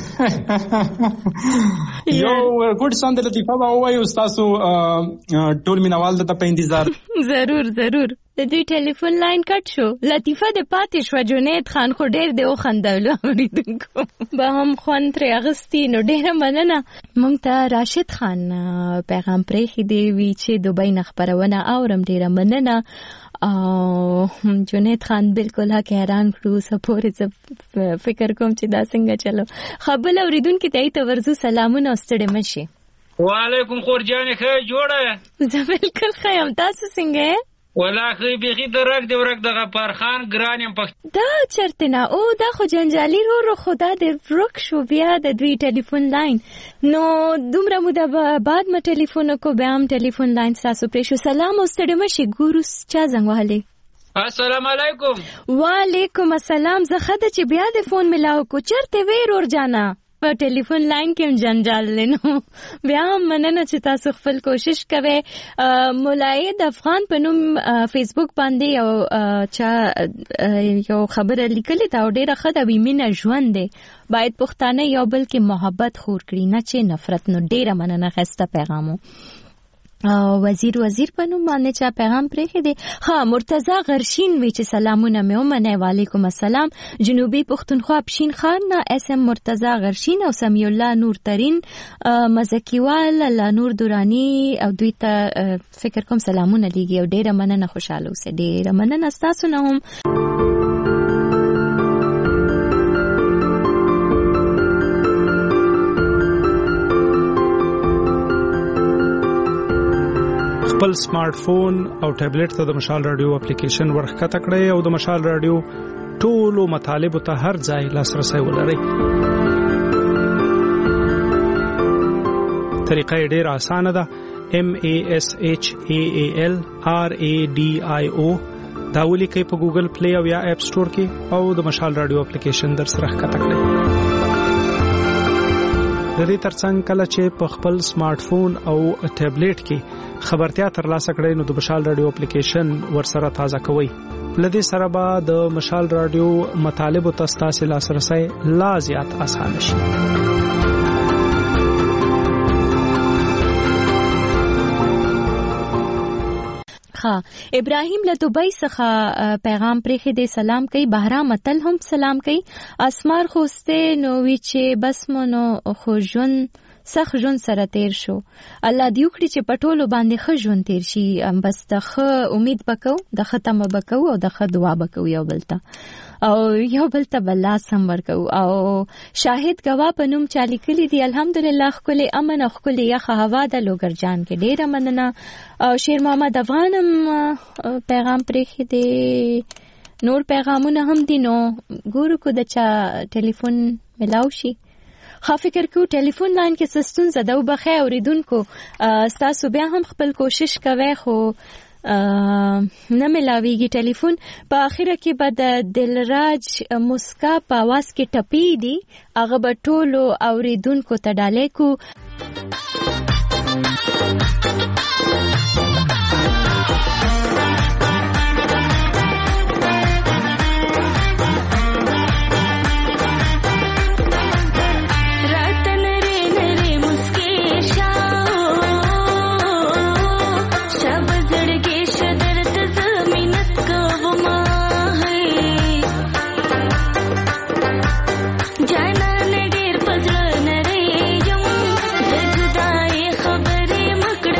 یو ګډ ساند لطیفه با وایو تاسو ټول مینوال ته په انتظار ضرور ضرور د دې ټلیفون لاین کټ شو لطیفه د پاتې شو جنید خان خو ډېر دی او خندلو اوریدونکو به هم خوان تر اغستی نو ډېر مننه مونږ ته راشد خان پیغام پرې دی وی چې دوبۍ نه خبرونه اورم ډېر مننه او جنید خان بالکل حق حیران کړو سپورې فکر کوم چې دا څنګه چلو خپل اوریدونکو ته ته ورزو سلامونه ستړي مشي وعلیکم خورجان ښه جوړه زه بالکل ښه یم تاسو څنګه ولا خې بيخي درک دی ورک د غفار خان ګرانم په دا چرته نه او دا خو جنجالي رو رو خدا دې ورک شو بیا د دوی ټلیفون لاین نو دومره موده بعد ما ټلیفون کو بیا هم ټلیفون لاین تاسو پرې شو سلام واستړم شي ګورو چا زنګ وهلې السلام علیکم وعلیکم السلام زه خدای چې بیا د فون ملاو کو چرته ویر ور جانا په ټلیفون لاین کې جنجال لنو بیا مننه چې تاسو خپل کوشش کوئ مولای د افغان په نوم فیسبوک باندې یو چا یو خبره لیکلې دا ډیره ښه ده ویمنه ژوند دی باید پښتانه یو بل کې محبت خور کړي نه چې نفرت نو ډیره مننه خسته پیغامو وزیر وزیر په نوم باندې چا پیغام پرې دی ها مرتضی غرشین وی چې سلامونه مې ومنه وعلیکم السلام جنوبي پښتونخوا پښین خان اس ام مرتضی غرشین او سمی الله نور ترين مزکیوال الله نور دورانی او دوی ته فکر کوم سلامونه لګي او ډیره مننه خوشاله اوسه ډیره مننه تاسو نه هم خپل سمارټ فون او ټابلیټ ته د مشال رادیو اپلیکیشن ورخکته کړئ او د مشال رادیو ټولو مطالبه ته هر ځای لاسرسي ولرئ. طریقه ډیره اسانه ده. M A S H A A L R A D I O دا ولیکئ په ګوګل پلی او یا اپ سٹور کې او د مشال رادیو اپلیکیشن در سره ښکته کړئ. د دې ترڅنګ کله چې په خپل سمارټ فون او ټابلیټ کې خبرتیا ترلاسه کړئ نو د مشال رادیو اپلیکیشن ورسره تازه کوئ. لدې سره به د مشال رادیو مطالبه تاسو لاسرسي لا زیات آسان شي. ها ابراهیم له دوبۍ څخه پیغام پرې دی سلام کوي بهرام متل هم سلام کوي اسمار خوسته نو وی چې بس مونو خو جون سخ جون سره تیر شو الله دې وکړي چې پټولو باندې خ جون تیر شي بس د خ امید وکاو د ختمه وکاو او د خ دعا وکاو یو بلته او یو بلته بلا سم ورکو او شاهد گواه پنوم چالي کلی دی الحمدلله خپل امن او خپل یخ هوا د لوګرجان کې ډیره مننه او شیر محمد افغانم پیغام پرې دی نور پیغامونه هم دي نو ګورو کو د چا ټلیفون ملاو شي خا فکر کو ټلیفون لاین کې سستون زده او بخې اوریدونکو تاسو بیا هم خپل کوشش کوئ خو نه ملاویږي ټلیفون په اخره کې به د دلراج مسکا په आवाज کې ټپی دي هغه به ټولو اوریدونکو ته ډالې کو जाना ने ढेर पजल न रे यम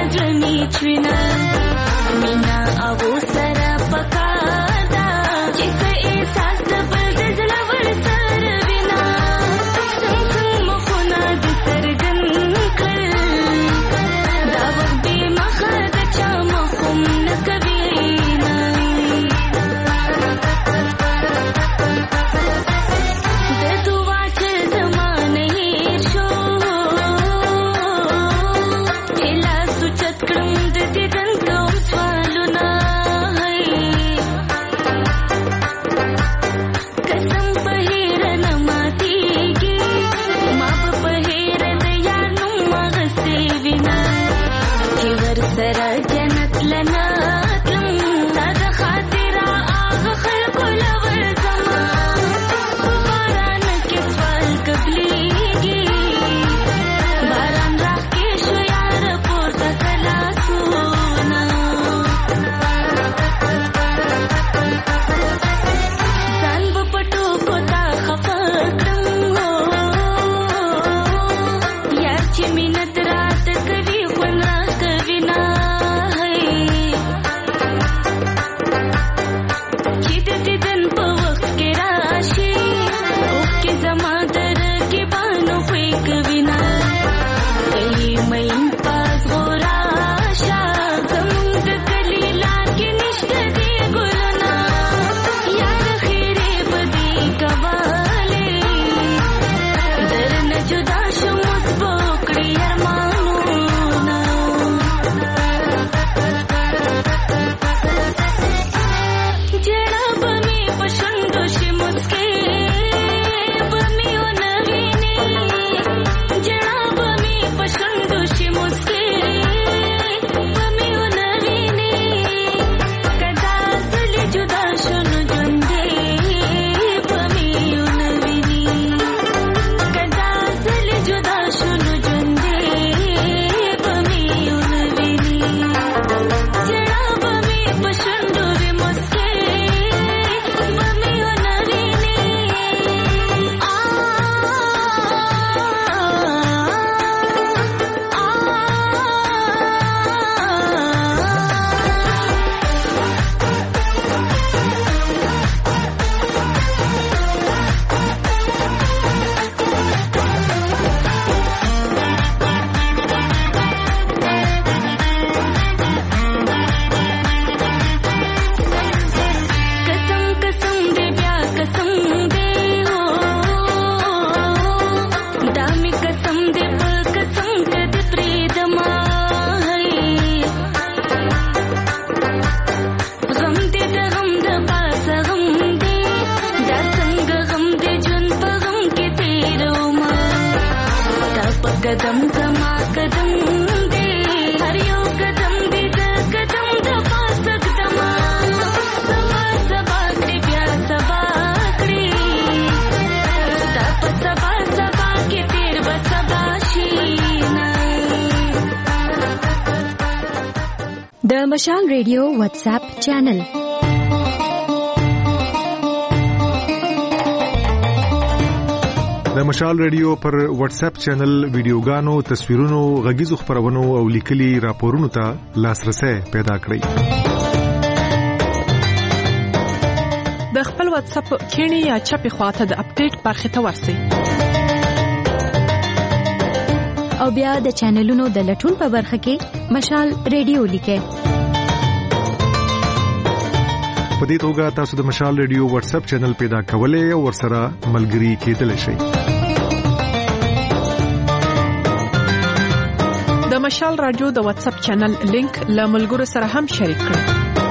د مشال ریډیو واتس اپ چینل د مشال ریډیو پر واتس اپ چینل ویډیوګانو، تصویرونو، غږیزو خبرونو او لیکلي راپورونو ته لاسرسي پیدا کړئ. د خپل واتس اپ کینی یا چپی خواته د اپډیټ برخه ته ورسئ او بیا د چینلونو د لټون په برخه کې مشال ریډیو لیکئ. په دې توګه تاسو د مشال ریډیو واتس اپ چینل پیدا کولای او ورسره ملګري کېدلی شئ. د مشال رادیو د واتس اپ چینل لینک له ملګرو سره هم شریک کړئ.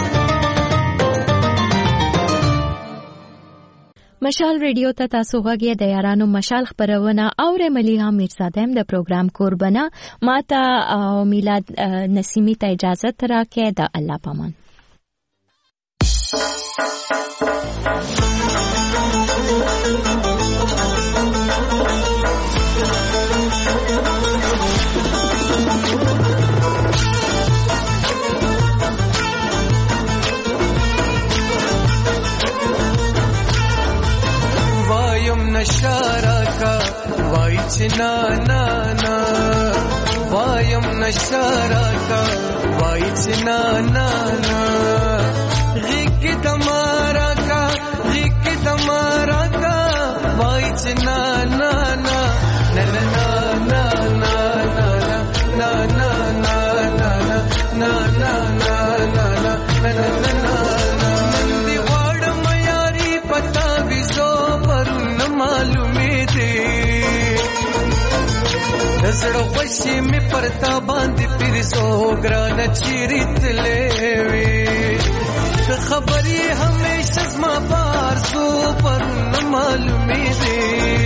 مشال ریډیو ته تاسو غوږی د یارانو مشال خبرونه او ملیحه میرزاده هم د پروګرام قربانه ماته او میلاد نسیمی ته اجازه تراکه د الله پامان. نشارا کا وای چنا نا نا وایم نشارا کا وای چنا نا نا غیق تمہارا کا غیق تمہارا کا وای چنا نا نا نا نا نا نا نا نا نا نا نا نا نا نا نا نا زړه خوشي می پرتا باندې پیرسو ګران چیرت لوي خبري همیشه زما پارسو پر نه معلومې دي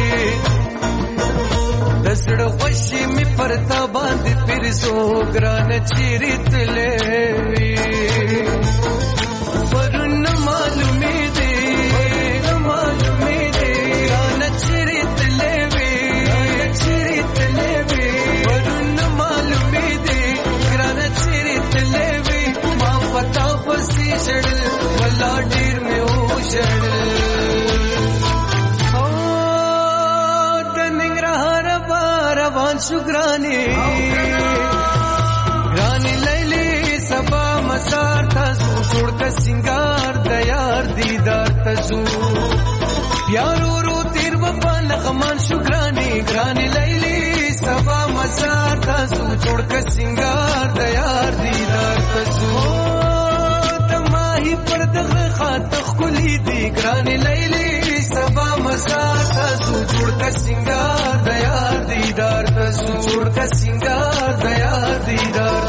زړه خوشي می پرتا باندې پیرسو ګران چیرت لوي پر نه معلومې دي نه معلومې دي ګران چیرت لوي چیرت لوي شړل ولا ډیر مې او شړل او د ننګرهار روان شو ګراني ګراني لیلی سبا مسار تاسو ټول کا سنگار د یار دیدار تزو یارو رو تیر وفا لغمان شو گرانی گرانی لیلی سبا مزار تزو جوڑ کا سنگار د یار دیدار تزو دماهی پر دغه خاطر خلی دی گرانی لیلی سبا مزار تزو جوڑ کا سنگار د یار دیدار تزو جوڑ کا سنگار د یار دیدار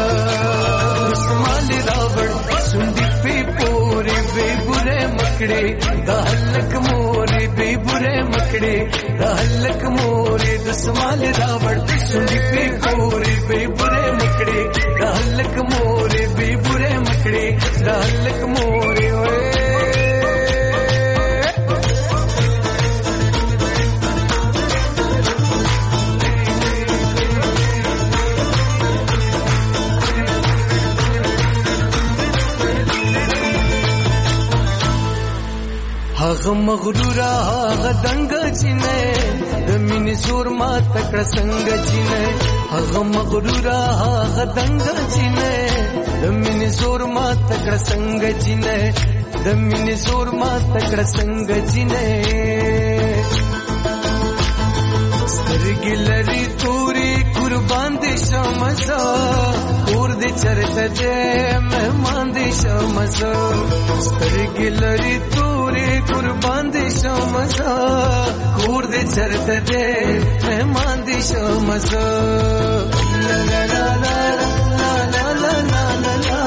سمال راوړ سندې په پورې به ګره مکړې د هلک مورې به ګره مکړې د هلک مورې د سمال راوړ سندې په پورې به ګره مکړې د هلک مورې به ګره مکړې د هلک مورې وې هغه مغرورا هغه دنګ چینه د مینې زور ما تکړه څنګه چینه هغه مغرورا هغه دنګ چینه د مینې زور ما تکړه څنګه چینه د مینې زور ما تکړه څنګه چینه سترګې لري توري قربان دي شمزه کور دې چرته دې مهمان دي شمزه سترګې لري توري قربان دي شمزه کور دې چرته دې مهمان دي شمزه لا لا لا لا لا لا لا لا لا لا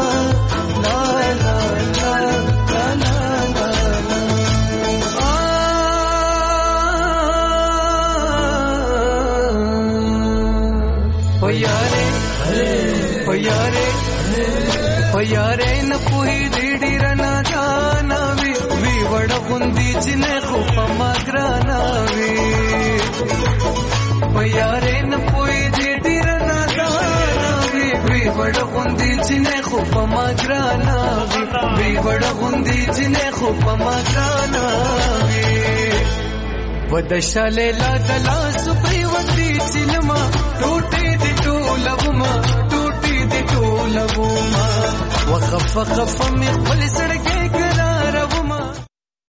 Payare, payare na puhi didi rana jana vi vi vada bundi jine khupa magrana vi payare na puhi didi rana jana vi vi vada bundi jine khupa magrana vi vi vada bundi jine khupa magrana vi vadashale la dala supriwati chilma tote de tolavuma وخف خف مې خپل سړک